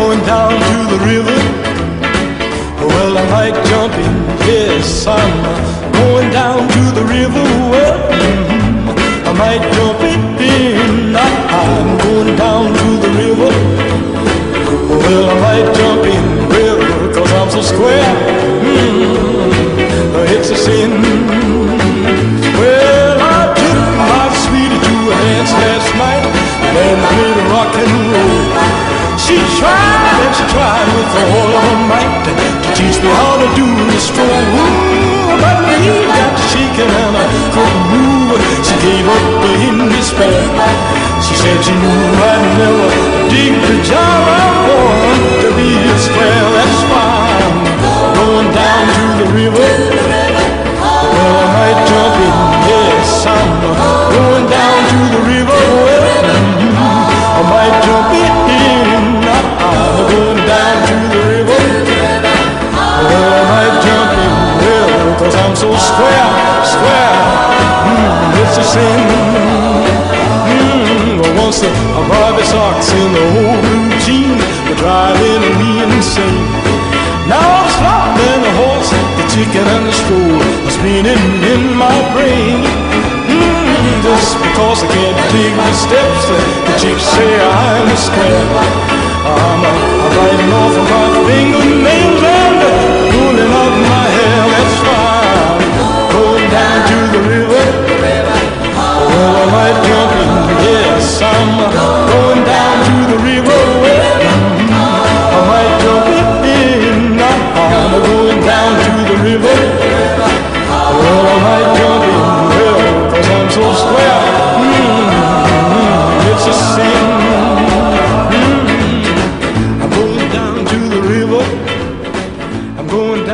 going down to the river. Well, I might jump in, yes, I'm going down to the river. Well, I might jump in, I'm going down to the river. Well, I might jump in the river, 'cause I'm so square. It's a sin. Well, I took my sweetie to a dance last night, and played rock and roll. She tried and she tried with all of her might to teach me how to do the stroll. But when you got shaking and I couldn't move, she gave up in despair. She said she knew I'd never dig the job. I'm born to be a square. That's why I'm going down to the river. Well, I might jump in, yes, I'm going down to the river. Well, I might jump in, I'm going down to the river. Well, I might jump in, well, 'cause I'm so square, square. It's a sin. Once the Barbie socks in the old blue jeans were driving me insane. Now I'm slopping the horse, the chicken and the stroll are spinning in my brain. Just because I can't dig the steps, the chicks say I'm a square. I'm biting off of my fingernails and pulling up my hair. That's fine. Going down to the river. Well, I might jump in, yes, I'm going down to the river. Well, I might jump in, I'm going down to the river. Well, I might jump in, well, 'cause I'm so square. It's a sin. I'm going down to the river. I'm going